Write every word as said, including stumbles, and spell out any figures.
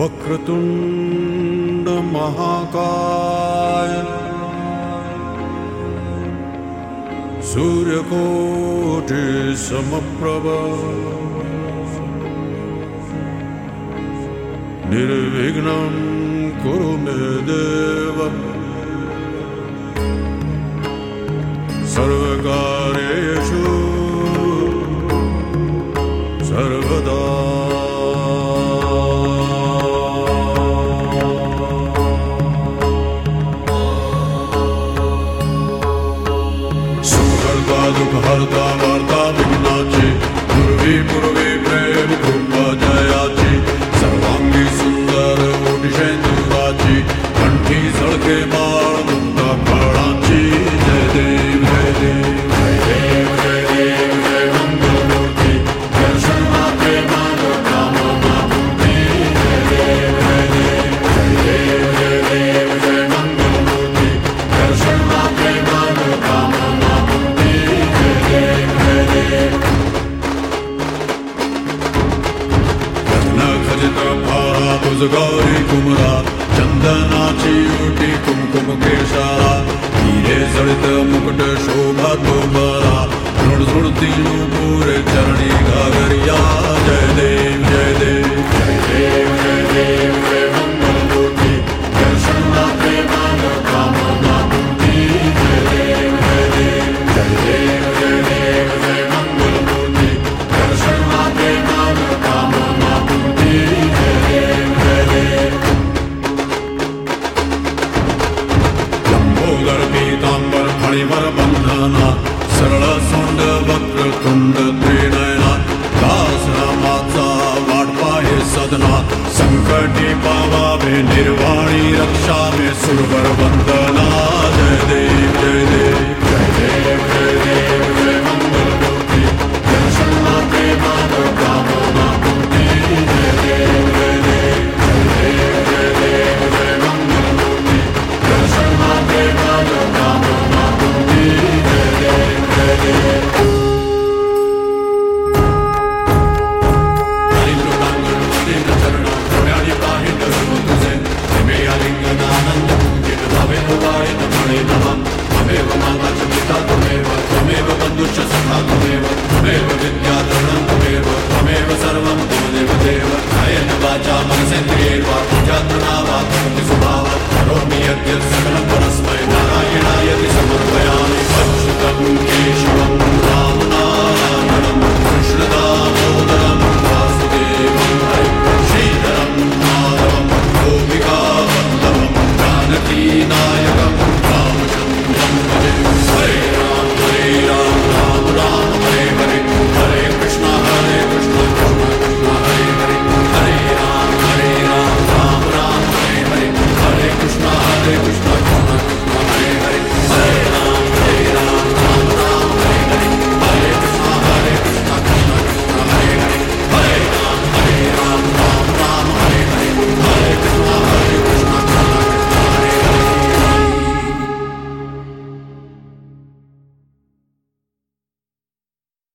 वक्रतुंड महाकाय सूर्यकोटि समप्रभ निर्विघ्नं कुरु मे देव सर्वकार्येषु सर्वदा। सुहर्ता दुःखहर्ता वार्ता विघ्नाची पूर्वी पूर्वी प्रेम कृपा जयाची सर्वांगी सुंदर ओटिशेंदुराची कंठी झळके बाळ मुक्ता फळाची जय देव जय देव जय देव जय देव जय मंगलमूर्ती दर्शन मात्रे मानो कामना पूर्ती जय देव जय देव जय देव जय देव जय मंगलमूर्ती दर्शन मात्रे मानो कामना पूर्ती जय देव जय देव। रत्न खचित भारा तुझगारी कुमरा चंदनाची ओटी कुमकुम केशारा हिरे जळित मुकुट शोभा तो बरा झुण झुणतीनु पुरे चरणी घागरिया जय देव जय देव जय देव जय देव जय मंगलमूर्ती दर्शन मात्रे मानो कामना पूर्ती जय देव जय देव जय देव जय देव जय मंगलमूर्ती दर्शन मात्रे मानो कामना पूर्ती जय देव जय देव। लंबोदर पीतांबर फणिवर बंधना सरळ सोंड वक्रतुंड त्रिनयना दास रामाचा वाटपा हे सदना संकटी पावावे निर्वाणी रक्षा में सुरवर वंदना जय देव जय देव जय देव जय देव जय मंगलमूर्ती दर्शन मात्रे मानो कामना पूर्ती जय देव जय देव जय देव जय देव जय मंगलमूर्ती दर्शन मात्रे मानो कामना पूर्ती जय देव जय देव। त्वमेव माता च पिता त्वमेव त्वमेव बन्धुश्च सखा त्वमेव त्वमेव विद्याधरणं त्वमेव त्वमेव सर्वं त्वमेव देव कायेन वाचा मनसेन्द्रियैर्वा बुद्ध्यात्मना वा करोमि स्वभावात् करोमि यद्यत् सकलं परस्मै।